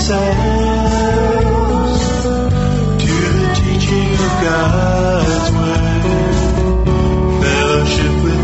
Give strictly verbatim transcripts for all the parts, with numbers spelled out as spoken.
ourselves to the teaching of God's Word, fellowship with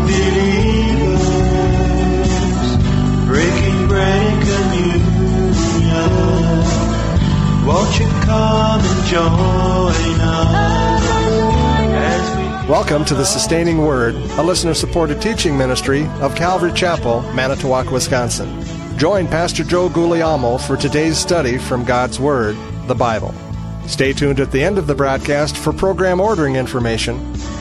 believers, breaking bread and communion. Won't you come and join us as we... Welcome to the Sustaining Word, a listener-supported teaching ministry of Calvary Chapel, Manitowoc, Wisconsin. Join Pastor Joe Guglielmo for today's study from God's Word, the Bible. Stay tuned at the end of the broadcast for program ordering information.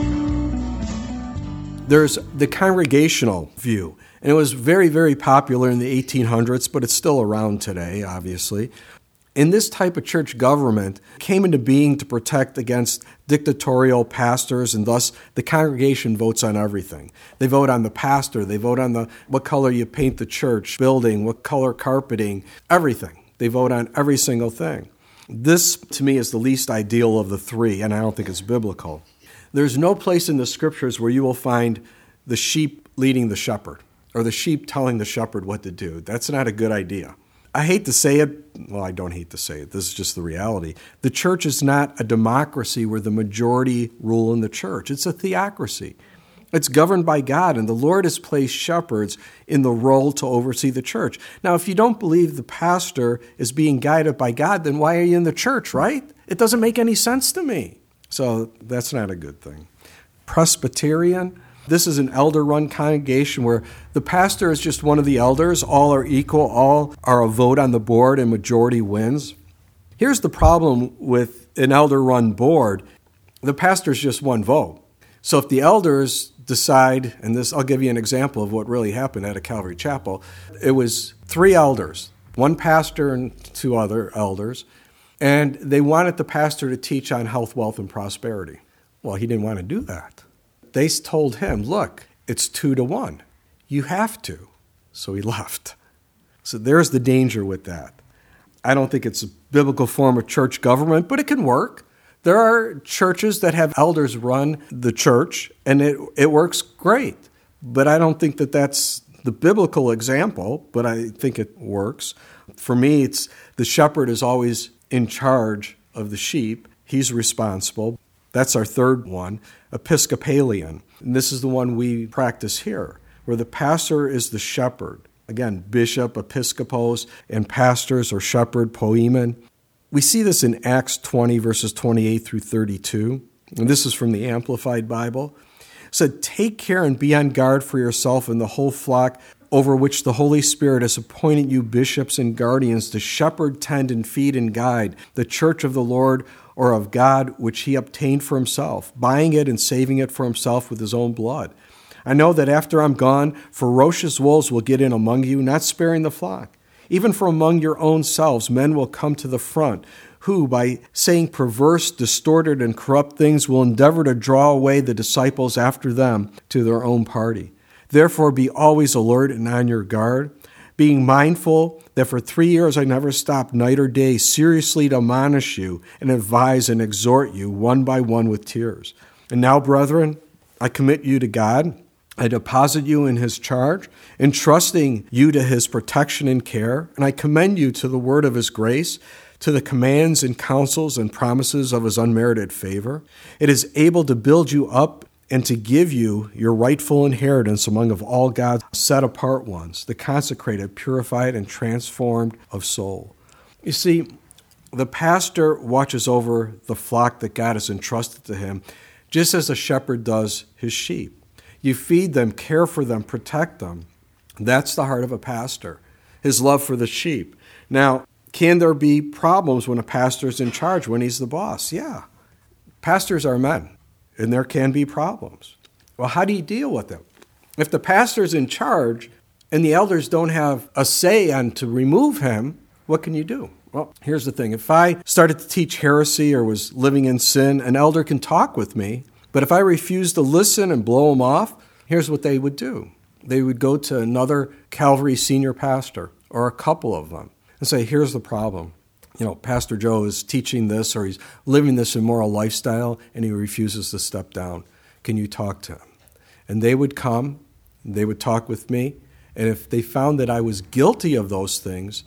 There's the congregational view, and it was very, very popular in the eighteen hundreds, but it's still around today, obviously. And this type of church government came into being to protect against dictatorial pastors, and thus the congregation votes on everything. They vote on the pastor, they vote on the what color you paint the church building, what color carpeting, everything. They vote on every single thing. This, to me, is the least ideal of the three, and I don't think it's biblical. There's no place in the scriptures where you will find the sheep leading the shepherd, or the sheep telling the shepherd what to do. That's not a good idea. I hate to say it, well, I don't hate to say it, this is just the reality. The church is not a democracy where the majority rule in the church. It's a theocracy. It's governed by God, and the Lord has placed shepherds in the role to oversee the church. Now, if you don't believe the pastor is being guided by God, then why are you in the church, right? It doesn't make any sense to me. So that's not a good thing. Presbyterian. This is an elder-run congregation where the pastor is just one of the elders. All are equal. All are a vote on the board and majority wins. Here's the problem with an elder-run board. The pastor is just one vote. So if the elders decide, and this, I'll give you an example of what really happened at a Calvary Chapel. It was three elders, one pastor and two other elders, and they wanted the pastor to teach on health, wealth, and prosperity. Well, he didn't want to do that. They told him, look, it's two to one. You have to. So he left. So there's the danger with that. I don't think it's a biblical form of church government, but it can work. There are churches that have elders run the church, and it, it works great. But I don't think that that's the biblical example, but I think it works. For me, it's the shepherd is always in charge of the sheep. He's responsible. That's our third one, Episcopalian. And this is the one we practice here, where the pastor is the shepherd. Again, bishop, episcopos, and pastors or shepherd, poimen. We see this in Acts twenty, verses twenty-eight through thirty-two. And this is from the Amplified Bible. It said, take care and be on guard for yourself and the whole flock over which the Holy Spirit has appointed you bishops and guardians to shepherd, tend, and feed and guide the church of the Lord or of God, which he obtained for himself, buying it and saving it for himself with his own blood. I know that after I'm gone, ferocious wolves will get in among you, not sparing the flock. Even from among your own selves, men will come to the front, who, by saying perverse, distorted, and corrupt things, will endeavor to draw away the disciples after them to their own party. Therefore, be always alert and on your guard, being mindful that for three years I never stopped night or day seriously to admonish you and advise and exhort you one by one with tears. And now, brethren, I commit you to God. I deposit you in his charge, entrusting you to his protection and care, and I commend you to the word of his grace, to the commands and counsels and promises of his unmerited favor. It is able to build you up and to give you your rightful inheritance among of all God's set-apart ones, the consecrated, purified, and transformed of soul. You see, the pastor watches over the flock that God has entrusted to him, just as a shepherd does his sheep. You feed them, care for them, protect them. That's the heart of a pastor, his love for the sheep. Now, can there be problems when a pastor is in charge, when he's the boss? Yeah. Pastors are men. And there can be problems. Well, how do you deal with them? If the pastor's in charge and the elders don't have a say on to remove him, what can you do? Well, here's the thing. If I started to teach heresy or was living in sin, an elder can talk with me. But if I refuse to listen and blow him off, here's what they would do. They would go to another Calvary senior pastor or a couple of them and say, here's the problem. You know, Pastor Joe is teaching this or he's living this immoral lifestyle and he refuses to step down. Can you talk to him? And they would come, they would talk with me, and if they found that I was guilty of those things,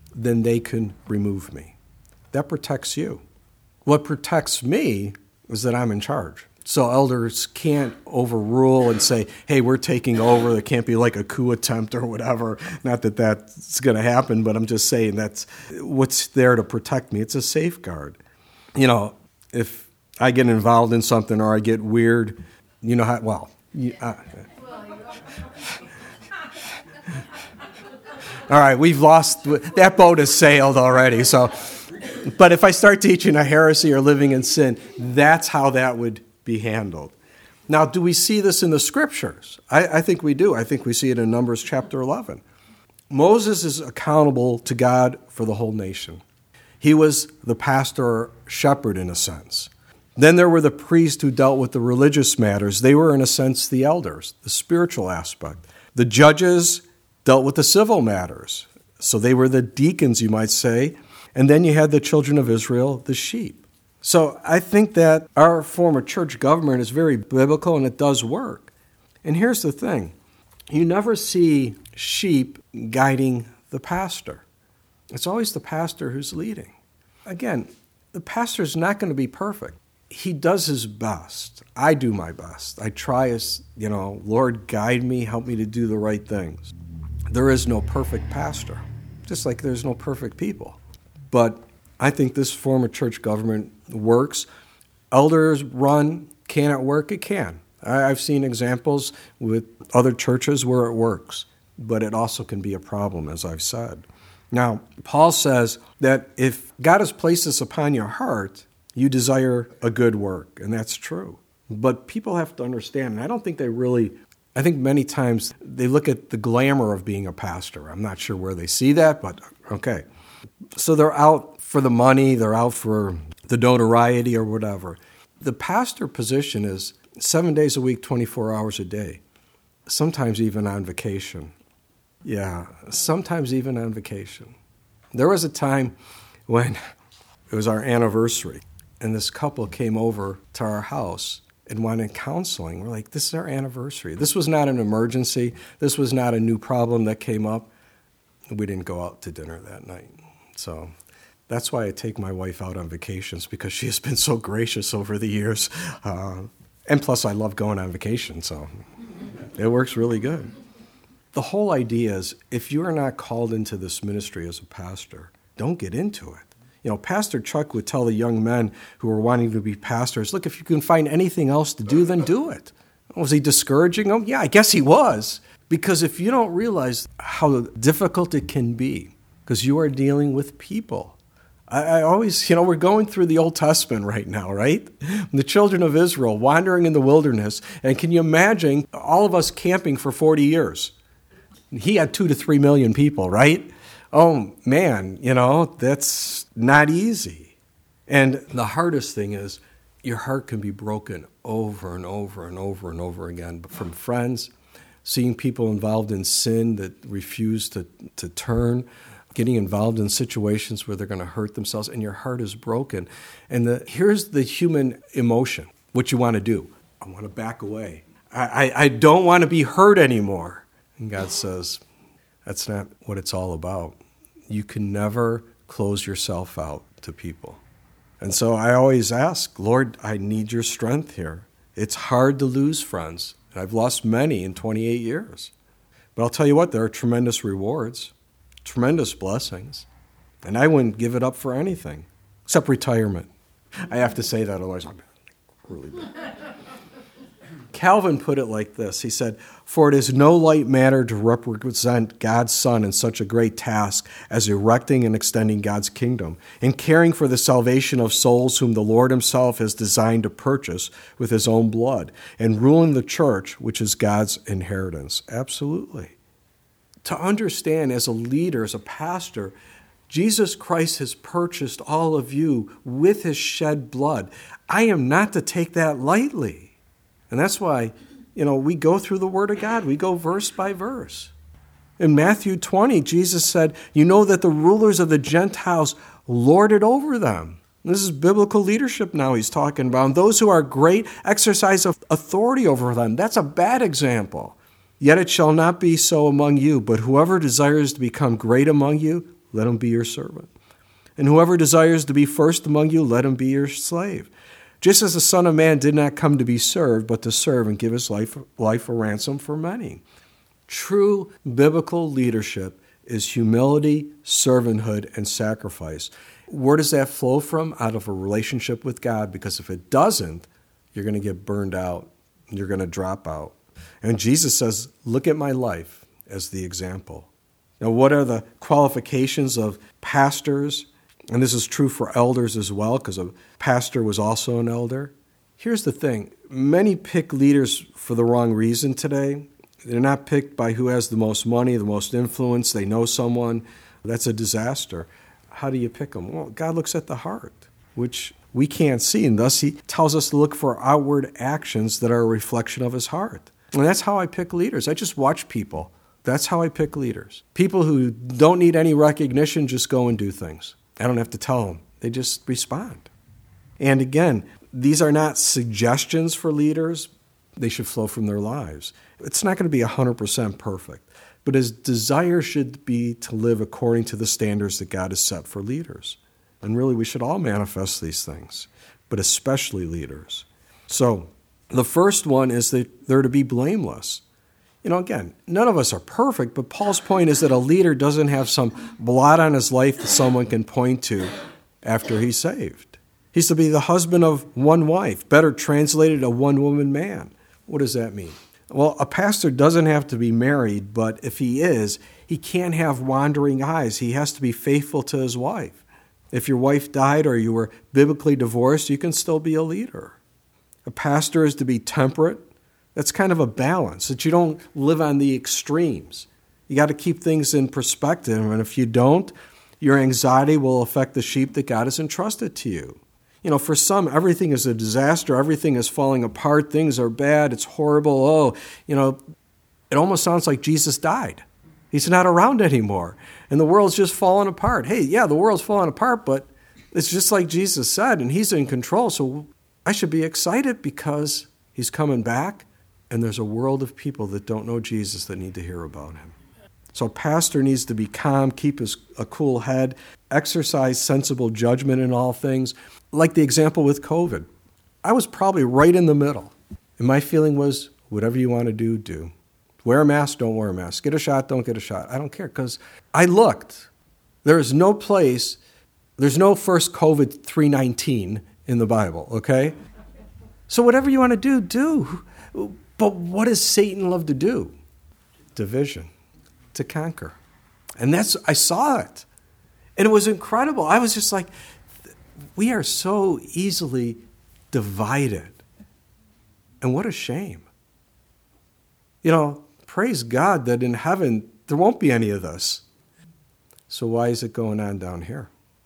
then they can remove me. That protects you. What protects me is that I'm in charge. So elders can't overrule and say, hey, we're taking over. There can't be like a coup attempt or whatever. Not that that's going to happen, but I'm just saying that's what's there to protect me. It's a safeguard. You know, if I get involved in something or I get weird, you know how, well, you, uh, all right, we've lost, that boat has sailed already. So, but if I start teaching a heresy or living in sin, that's how that would be handled. Now, do we see this in the scriptures? I, I think we do. I think we see it in Numbers chapter eleven. Moses is accountable to God for the whole nation. He was the pastor or shepherd in a sense. Then there were the priests who dealt with the religious matters. They were, in a sense, the elders, the spiritual aspect. The judges dealt with the civil matters. So they were the deacons, you might say. And then you had the children of Israel, the sheep. So I think that our form of church government is very biblical and it does work. And here's the thing. You never see sheep guiding the pastor. It's always the pastor who's leading. Again, the pastor's not going to be perfect. He does his best. I do my best. I try as, you know, Lord, guide me, help me to do the right things. There is no perfect pastor, just like there's no perfect people. But I think this form of church government works. Elders run, can it work? It can. I've seen examples with other churches where it works, but it also can be a problem, as I've said. Now, Paul says that if God has placed this upon your heart, you desire a good work, and that's true. But people have to understand, and I don't think they really, I think many times they look at the glamour of being a pastor. I'm not sure where they see that, but okay. So they're out for the money, they're out for the notoriety or whatever. The pastor position is seven days a week, twenty-four hours a day, sometimes even on vacation. Yeah, sometimes even on vacation. There was a time when it was our anniversary, and this couple came over to our house and wanted counseling. We're like, this is our anniversary. This was not an emergency. This was not a new problem that came up. We didn't go out to dinner that night. So that's why I take my wife out on vacations, because she has been so gracious over the years. Uh, and plus, I love going on vacation, so it works really good. The whole idea is, if you are not called into this ministry as a pastor, don't get into it. You know, Pastor Chuck would tell the young men who are wanting to be pastors, look, if you can find anything else to do, then do it. Was he discouraging them? Yeah, I guess he was. Because if you don't realize how difficult it can be, because you are dealing with people. I, I always, you know, we're going through the Old Testament right now, right? The children of Israel wandering in the wilderness. And can you imagine all of us camping for forty years? He had two to three million people, right? Oh, man, you know, that's not easy. And the hardest thing is your heart can be broken over and over and over and over again from friends, seeing people involved in sin that refuse to, to turn, getting involved in situations where they're going to hurt themselves, and your heart is broken. And the, here's the human emotion, what you want to do. I want to back away. I, I, I don't want to be hurt anymore. And God says, that's not what it's all about. You can never close yourself out to people. And so I always ask, Lord, I need your strength here. It's hard to lose friends. I've lost many in twenty-eight years. But I'll tell you what, there are tremendous rewards, tremendous blessings. And I wouldn't give it up for anything, except retirement. I have to say that, otherwise I'm really bad. Calvin put it like this. He said, for it is no light matter to represent God's Son in such a great task as erecting and extending God's kingdom, and caring for the salvation of souls whom the Lord himself has designed to purchase with his own blood, and ruling the church, which is God's inheritance. Absolutely. To understand as a leader, as a pastor, Jesus Christ has purchased all of you with his shed blood. I am not to take that lightly. And that's why, you know, we go through the Word of God. We go verse by verse. In Matthew twenty, Jesus said, you know that the rulers of the Gentiles lord it over them. This is biblical leadership now he's talking about. And those who are great exercise authority over them. That's a bad example. Yet it shall not be so among you, but whoever desires to become great among you, let him be your servant. And whoever desires to be first among you, let him be your slave. Just as the Son of Man did not come to be served, but to serve and give his life, life a ransom for many. True biblical leadership is humility, servanthood, and sacrifice. Where does that flow from? Out of a relationship with God, because if it doesn't, you're going to get burned out. You're going to drop out. And Jesus says, look at my life as the example. Now, what are the qualifications of pastors? And this is true for elders as well, because a pastor was also an elder. Here's the thing. Many pick leaders for the wrong reason today. They're not picked by who has the most money, the most influence. They know someone. That's a disaster. How do you pick them? Well, God looks at the heart, which we can't see, and thus he tells us to look for outward actions that are a reflection of his heart. And that's how I pick leaders. I just watch people. That's how I pick leaders. People who don't need any recognition just go and do things. I don't have to tell them. They just respond. And again, these are not suggestions for leaders. They should flow from their lives. It's not going to be one hundred percent perfect, but his desire should be to live according to the standards that God has set for leaders. And really, we should all manifest these things, but especially leaders. So the first one is that they're to be blameless. You know, again, none of us are perfect, but Paul's point is that a leader doesn't have some blot on his life that someone can point to after he's saved. He's to be the husband of one wife, better translated, a one-woman man. What does that mean? Well, a pastor doesn't have to be married, but if he is, he can't have wandering eyes. He has to be faithful to his wife. If your wife died or you were biblically divorced, you can still be a leader. A pastor is to be temperate. That's kind of a balance, that you don't live on the extremes. You got to keep things in perspective, and if you don't, your anxiety will affect the sheep that God has entrusted to you. You know, for some, everything is a disaster. Everything is falling apart. Things are bad. It's horrible. Oh, you know, it almost sounds like Jesus died. He's not around anymore, and the world's just falling apart. Hey, yeah, the world's falling apart, but it's just like Jesus said, and he's in control, so I should be excited because he's coming back. And there's a world of people that don't know Jesus that need to hear about him. So a pastor needs to be calm, keep his, a cool head, exercise sensible judgment in all things. Like the example with COVID. I was probably right in the middle. And my feeling was, whatever you want to do, do. Wear a mask, don't wear a mask. Get a shot, don't get a shot. I don't care, because I looked. There is no place, there's no first COVID three nineteen in the Bible, okay? So whatever you want to do, do. But what does Satan love to do? Division, to conquer. And that's, I saw it. And it was incredible. I was just like, we are so easily divided. And what a shame. You know, praise God that in heaven, there won't be any of this. So why is it going on down here?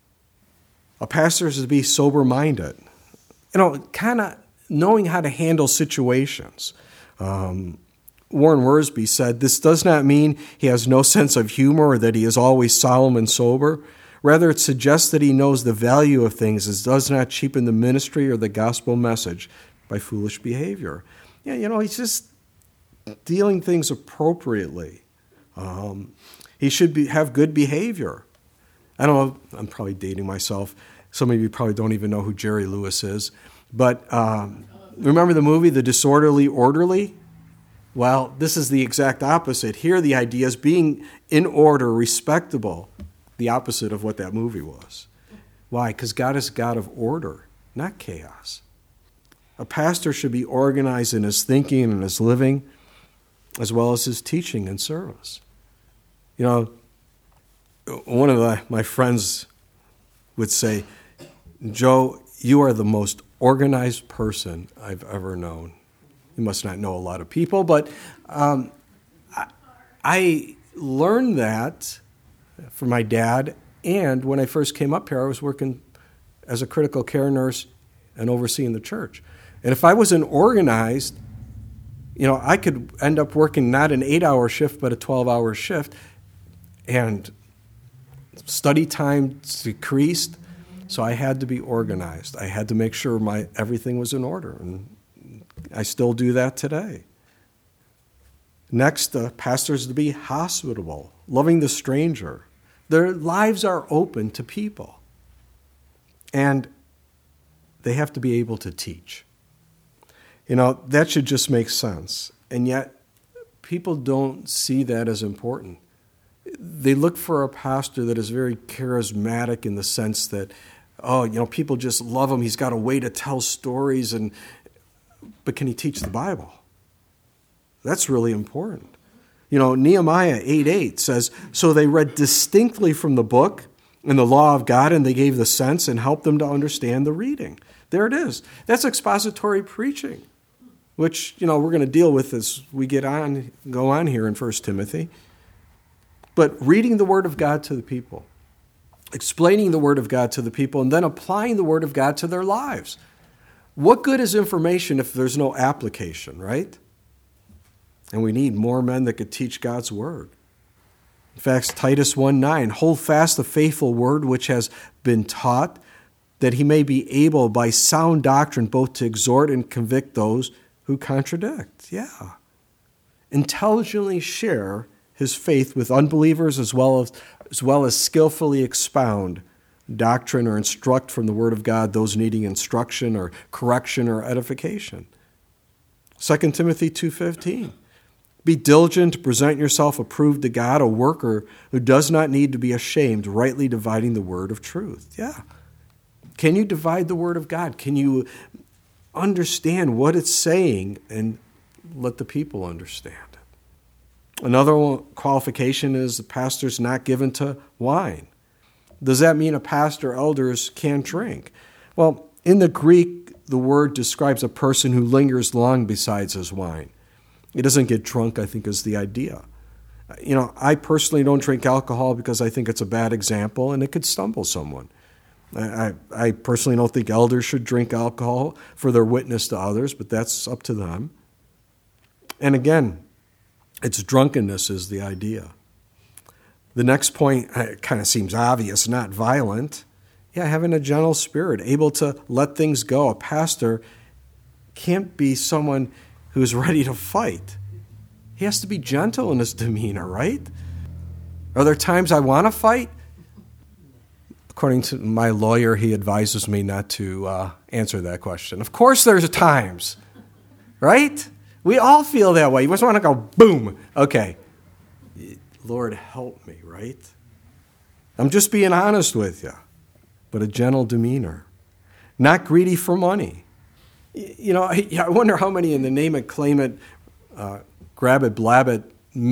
A pastor is to be sober-minded. You know, kind of knowing how to handle situations. Um, Warren Wiersbe said, this does not mean he has no sense of humor or that he is always solemn and sober. Rather, it suggests that he knows the value of things and does not cheapen the ministry or the gospel message by foolish behavior. Yeah, you know, he's just dealing things appropriately. Um, he should be, have good behavior. I don't know, I'm probably dating myself. Some of you probably don't even know who Jerry Lewis is. But um, remember the movie, The Disorderly Orderly? Well, this is the exact opposite. Here the idea is being in order, respectable, the opposite of what that movie was. Why? Because God is a God of order, not chaos. A pastor should be organized in his thinking and his living, as well as his teaching and service. You know, one of the, my friends would say, Joe, you are the most organized person I've ever known. You must not know a lot of people, but um, I, I learned that from my dad, and when I first came up here, I was working as a critical care nurse and overseeing the church. And if I wasn't organized, you know, I could end up working not an eight-hour shift, but a twelve-hour shift, and study time decreased, so I had to be organized. I had to make sure my everything was in order, and I still do that today. Next, uh, pastors to be hospitable, loving the stranger, Their lives are open to people. And they have to be able to teach. You know, that should just make sense. And yet, people don't see that as important. They look for a pastor that is very charismatic in the sense that, oh, you know, people just love him. He's got a way to tell stories, and but can he teach the Bible? That's really important. You know, Nehemiah eight eight says, so they read distinctly from the book and the law of God, and they gave the sense and helped them to understand the reading. There it is. That's expository preaching, which, you know, we're going to deal with as we get on, go on here in First Timothy. But reading the Word of God to the people, explaining the Word of God to the people, and then applying the Word of God to their lives. What good is information if there's no application, right? And we need more men that could teach God's Word. In fact, Titus one nine, hold fast the faithful word which has been taught, that he may be able by sound doctrine both to exhort and convict those who contradict. Yeah. Intelligently share his faith with unbelievers as well as, as well as skillfully expound doctrine or instruct from the Word of God those needing instruction or correction or edification. Second Timothy two fifteen. Be diligent to present yourself approved to God, a worker who does not need to be ashamed, rightly dividing the word of truth. Yeah. Can you divide the Word of God? Can you understand what it's saying and let the people understand it? Another qualification is the pastor's not given to wine. Does that mean a pastor or elders can't drink? Well, in the Greek, the word describes a person who lingers long besides his wine. He doesn't get drunk, I think, is the idea. You know, I personally don't drink alcohol because I think it's a bad example and it could stumble someone. I, I personally don't think elders should drink alcohol for their witness to others, but that's up to them. And again, it's drunkenness is the idea. The next point kind of seems obvious, not violent. Yeah, having a gentle spirit, able to let things go. A pastor can't be someone who's ready to fight. He has to be gentle in his demeanor, right? Are there times I want to fight? According to my lawyer, he advises me not to uh, answer that question. Of course there's times, right? We all feel that way. You just want to go, boom, okay. Lord, help me, right? I'm just being honest with you. But a gentle demeanor. Not greedy for money. You know, I, I wonder how many in the name it, claim it, uh, grab it, blab it,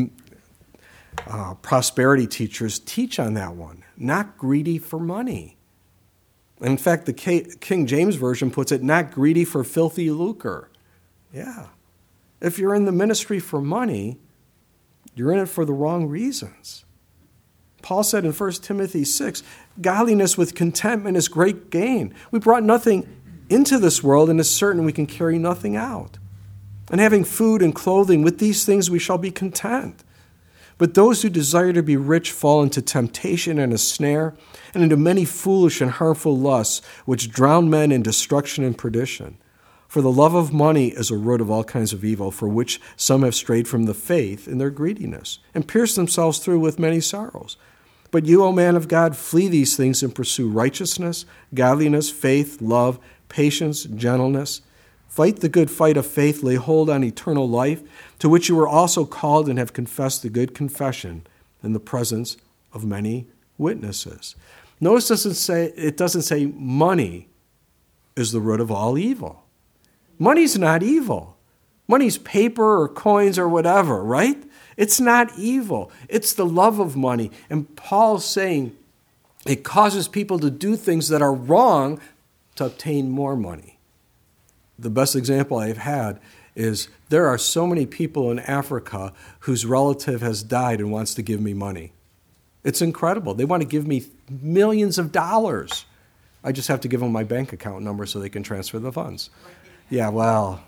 uh, prosperity teachers teach on that one. Not greedy for money. In fact, the King James Version puts it, not greedy for filthy lucre. Yeah. If you're in the ministry for money, you're in it for the wrong reasons. Paul said in First Timothy six, godliness with contentment is great gain. We brought nothing into this world, and it's certain we can carry nothing out. And having food and clothing, with these things we shall be content. But those who desire to be rich fall into temptation and a snare, and into many foolish and harmful lusts, which drown men in destruction and perdition. For the love of money is a root of all kinds of evil, for which some have strayed from the faith in their greediness, and pierced themselves through with many sorrows. But you, O man of God, flee these things and pursue righteousness, godliness, faith, love, patience, gentleness. Fight the good fight of faith, lay hold on eternal life, to which you were also called and have confessed the good confession in the presence of many witnesses. Notice it doesn't say, it doesn't say money is the root of all evil. Money's not evil. Money's paper or coins or whatever, right? It's not evil. It's the love of money. And Paul's saying it causes people to do things that are wrong to obtain more money. The best example I've had is there are so many people in Africa whose relative has died and wants to give me money. It's incredible. They want to give me millions of dollars. I just have to give them my bank account number so they can transfer the funds. Yeah, well,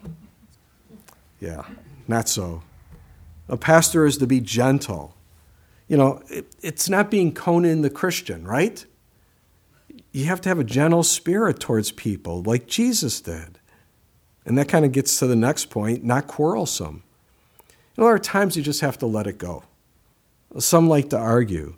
yeah, not so. A pastor is to be gentle. You know, it, it's not being Conan the Christian, right? You have to have a gentle spirit towards people like Jesus did. And that kind of gets to the next point, not quarrelsome. You know, there are times you just have to let it go. Some like to argue.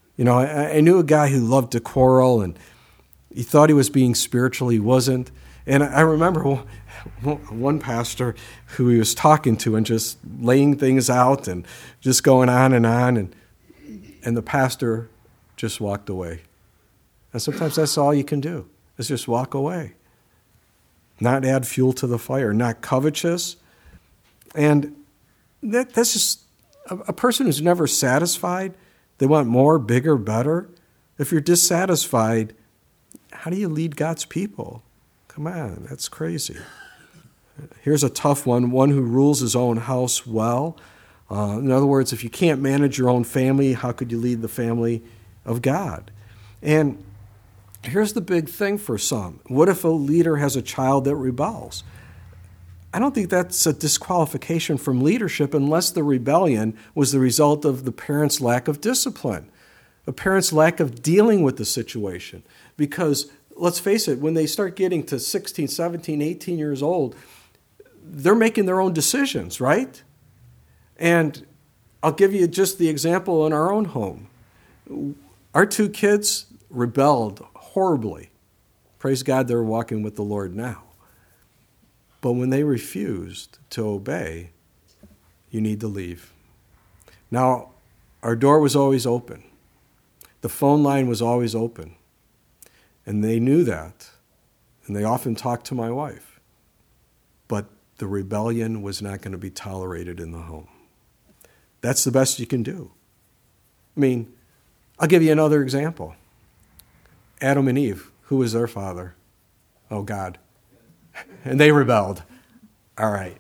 You know, I, I knew a guy who loved to quarrel, and he thought he was being spiritual. He wasn't. And I remember one pastor who he was talking to and just laying things out and just going on and on, and and the pastor just walked away. And sometimes that's all you can do, is just walk away. Not add fuel to the fire, not covetous. And that, that's just a, a person who's never satisfied. They want more, bigger, better. If you're dissatisfied, how do you lead God's people? Come on, that's crazy. Here's a tough one, one who rules his own house well. Uh, in other words, if you can't manage your own family, how could you lead the family of God? And here's the big thing for some. What if a leader has a child that rebels? I don't think that's a disqualification from leadership unless the rebellion was the result of the parent's lack of discipline, a parent's lack of dealing with the situation. Because let's face it, when they start getting to sixteen, seventeen, eighteen years old, they're making their own decisions, right? And I'll give you just the example in our own home. Our two kids rebelled horribly. Praise God, they're walking with the Lord now. But when they refused to obey, you need to leave. Now, our door was always open. The phone line was always open. And they knew that. And they often talked to my wife. But the rebellion was not going to be tolerated in the home. That's the best you can do. I mean, I'll give you another example. Adam and Eve, who was their father? Oh, God. And they rebelled. All right.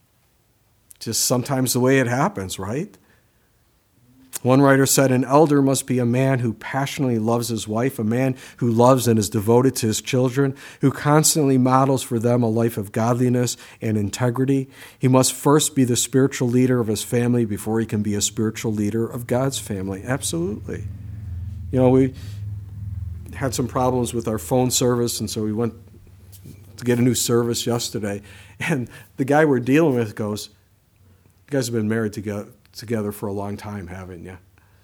Just sometimes the way it happens, right? One writer said, an elder must be a man who passionately loves his wife, a man who loves and is devoted to his children, who constantly models for them a life of godliness and integrity. He must first be the spiritual leader of his family before he can be a spiritual leader of God's family. Absolutely. You know, we had some problems with our phone service, and so we went to get a new service yesterday. And the guy we're dealing with goes, you guys have been married together. together for a long time, haven't you?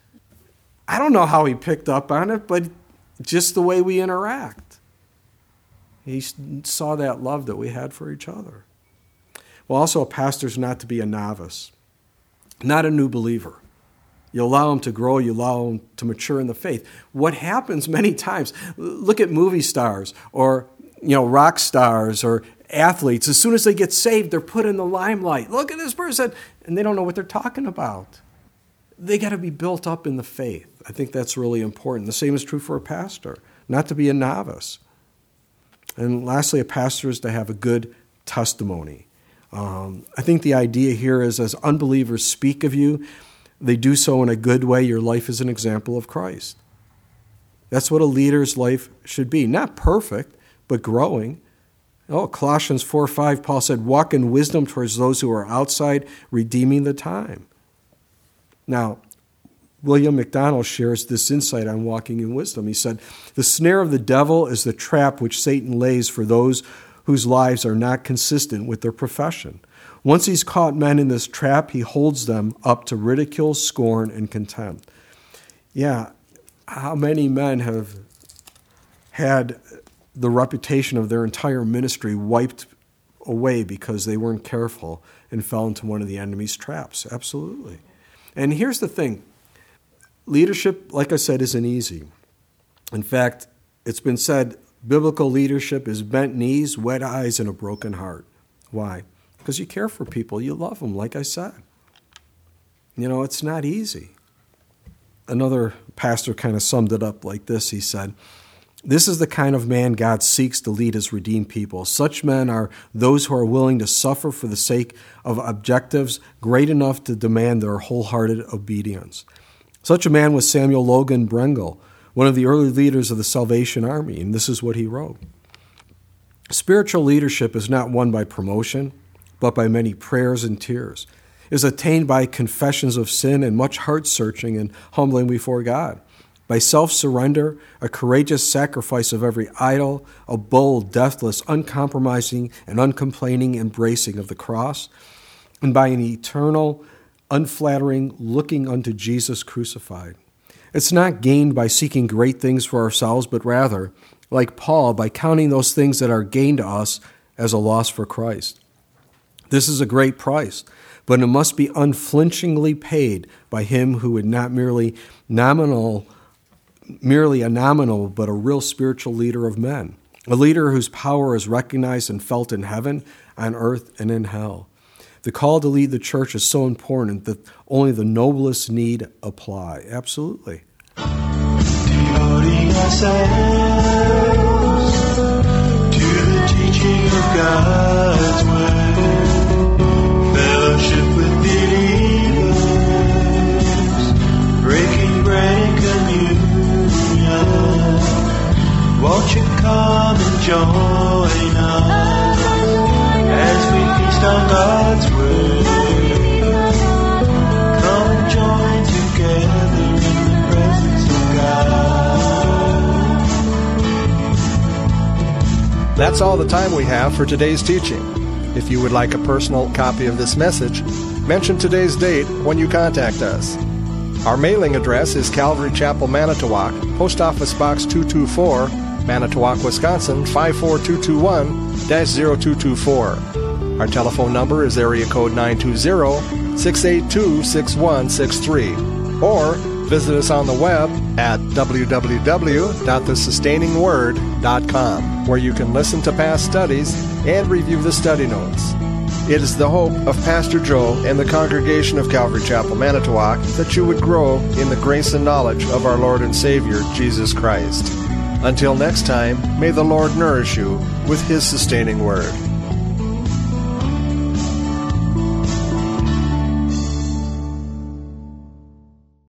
I don't know how he picked up on it, but just the way we interact. He saw that love that we had for each other. Well, also, a pastor's not to be a novice, not a new believer. You allow him to grow, you allow him to mature in the faith. What happens many times, look at movie stars or, you know, rock stars or athletes. As soon as they get saved, they're put in the limelight. Look at this person. And they don't know what they're talking about. They got to be built up in the faith. I think that's really important. The same is true for a pastor, not to be a novice. And lastly, a pastor is to have a good testimony. Um, I think the idea here is as unbelievers speak of you, they do so in a good way. Your life is an example of Christ. That's what a leader's life should be. Not perfect, but growing. Oh, Colossians four five, Paul said, walk in wisdom towards those who are outside, redeeming the time. Now, William MacDonald shares this insight on walking in wisdom. He said, the snare of the devil is the trap which Satan lays for those whose lives are not consistent with their profession. Once he's caught men in this trap, he holds them up to ridicule, scorn, and contempt. Yeah, how many men have had the reputation of their entire ministry wiped away because they weren't careful and fell into one of the enemy's traps? Absolutely. And here's the thing. Leadership, like I said, isn't easy. In fact, it's been said biblical leadership is bent knees, wet eyes, and a broken heart. Why? Because you care for people. You love them, like I said. You know, it's not easy. Another pastor kind of summed it up like this. He said, this is the kind of man God seeks to lead his redeemed people. Such men are those who are willing to suffer for the sake of objectives great enough to demand their wholehearted obedience. Such a man was Samuel Logan Brengel, one of the early leaders of the Salvation Army, and this is what he wrote. Spiritual leadership is not won by promotion, but by many prayers and tears. It is attained by confessions of sin and much heart-searching and humbling before God. By self-surrender, a courageous sacrifice of every idol, a bold, deathless, uncompromising, and uncomplaining embracing of the cross, and by an eternal, unflattering looking unto Jesus crucified. It's not gained by seeking great things for ourselves, but rather, like Paul, by counting those things that are gained to us as a loss for Christ. This is a great price, but it must be unflinchingly paid by him who would not merely nominal, merely a nominal, but a real spiritual leader of men, a leader whose power is recognized and felt in heaven, on earth, and in hell. The call to lead the church is so important that only the noblest need apply. Absolutely. Devoting ourselves to the teaching of God's word, fellowship with believers, breaking bread and communion. Won't you come and join us as we feast on God's word? Come and join together in the presence of God. That's all the time we have for today's teaching. If you would like a personal copy of this message, mention today's date when you contact us. Our mailing address is Calvary Chapel, Manitowoc, Post Office Box two two four, Manitowoc, Wisconsin five four two two one dash zero two two four. Our telephone number is area code nine two zero, six eight two, six one six three. Or visit us on the web at w w w dot the sustaining word dot com, where you can listen to past studies and review the study notes. It is the hope of Pastor Joe and the congregation of Calvary Chapel, Manitowoc, that you would grow in the grace and knowledge of our Lord and Savior, Jesus Christ. Until next time, may the Lord nourish you with His sustaining word.